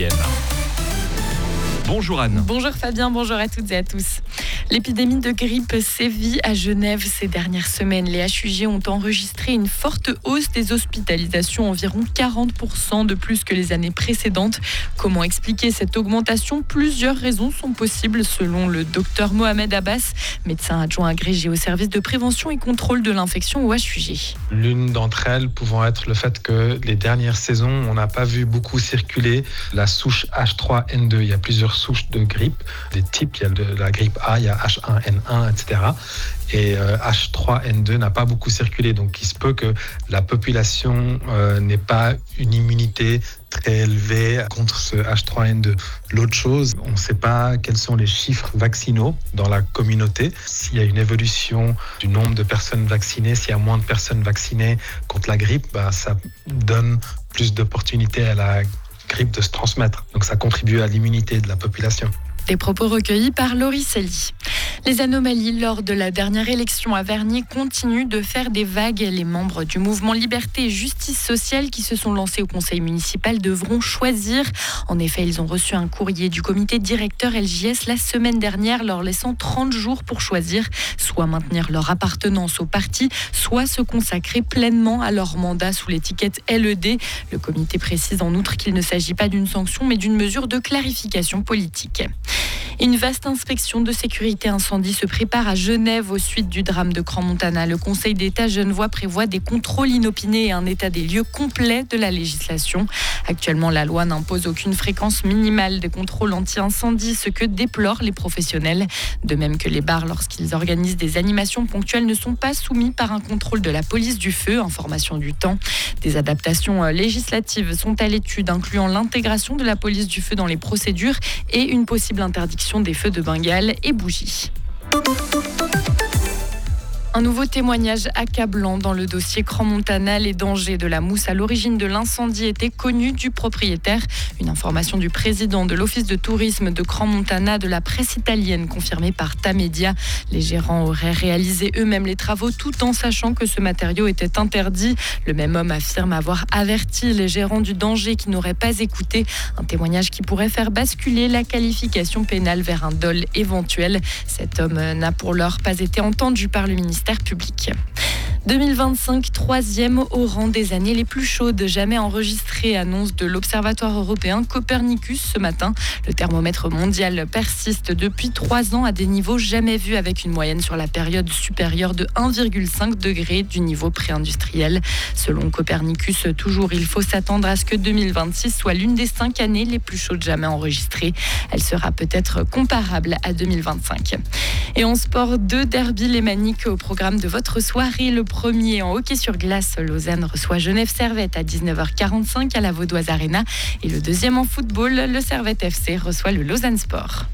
francilienne. Bonjour Anne. Bonjour Fabien, bonjour à toutes et à tous. L'épidémie de grippe sévit à Genève ces dernières semaines. Les HUG ont enregistré une forte hausse des hospitalisations, environ 40% de plus que les années précédentes. Comment expliquer cette augmentation ? Plusieurs raisons sont possibles selon le docteur Mohamed Abbas, médecin adjoint agrégé au service de prévention et contrôle de l'infection au HUG. L'une d'entre elles pouvant être le fait que les dernières saisons, on n'a pas vu beaucoup circuler la souche H3N2. Il y a plusieurs souches de grippe, des types, il y a de la grippe A, il y a H1N1, etc. Et H3N2 n'a pas beaucoup circulé, donc il se peut que la population n'ait pas une immunité très élevée contre ce H3N2. L'autre chose, on ne sait pas quels sont les chiffres vaccinaux dans la communauté. S'il y a une évolution du nombre de personnes vaccinées, s'il y a moins de personnes vaccinées contre la grippe, ça donne plus d'opportunités à la grippe de se transmettre. Donc ça contribue à l'immunité de la population. Des propos recueillis par Laurie Sely. Les anomalies lors de la dernière élection à Vernier continuent de faire des vagues. Les membres du mouvement Liberté et Justice Sociale qui se sont lancés au conseil municipal devront choisir. En effet, ils ont reçu un courrier du comité directeur LJS la semaine dernière, leur laissant 30 jours pour choisir, soit maintenir leur appartenance au parti, soit se consacrer pleinement à leur mandat sous l'étiquette LED. Le comité précise en outre qu'il ne s'agit pas d'une sanction, mais d'une mesure de clarification politique. Une vaste inspection de sécurité incendie se prépare à Genève au suite du drame de Crans-Montana. Le Conseil d'État genevois prévoit des contrôles inopinés et un état des lieux complet de la législation. Actuellement, la loi n'impose aucune fréquence minimale de contrôle anti-incendie, ce que déplorent les professionnels. De même que les bars, lorsqu'ils organisent des animations ponctuelles, ne sont pas soumis par un contrôle de la police du feu, information du temps. Des adaptations législatives sont à l'étude, incluant l'intégration de la police du feu dans les procédures et une possible interdiction des feux de Bengale et bougies. Un nouveau témoignage accablant dans le dossier Crans-Montana. Les dangers de la mousse à l'origine de l'incendie étaient connus du propriétaire. Une information du président de l'office de tourisme de Crans-Montana de la presse italienne confirmée par Tamedia. Les gérants auraient réalisé eux-mêmes les travaux tout en sachant que ce matériau était interdit. Le même homme affirme avoir averti les gérants du danger qui n'auraient pas écouté. Un témoignage qui pourrait faire basculer la qualification pénale vers un dol éventuel. Cet homme n'a pour l'heure pas été entendu par le ministère public. 2025, troisième au rang des années les plus chaudes jamais enregistrées, annonce de l'Observatoire européen Copernicus ce matin. Le thermomètre mondial persiste depuis 3 ans à des niveaux jamais vus, avec une moyenne sur la période supérieure de 1,5 degré du niveau pré-industriel. Selon Copernicus, toujours, il faut s'attendre à ce que 2026 soit l'une des 5 années les plus chaudes jamais enregistrées. Elle sera peut-être comparable à 2025. Et en sport, 2 derbys lémaniques au programme de votre soirée. Le premier en hockey sur glace, Lausanne reçoit Genève Servette à 19h45 à la Vaudoise Arena. Et le deuxième en football, le Servette FC reçoit le Lausanne Sport.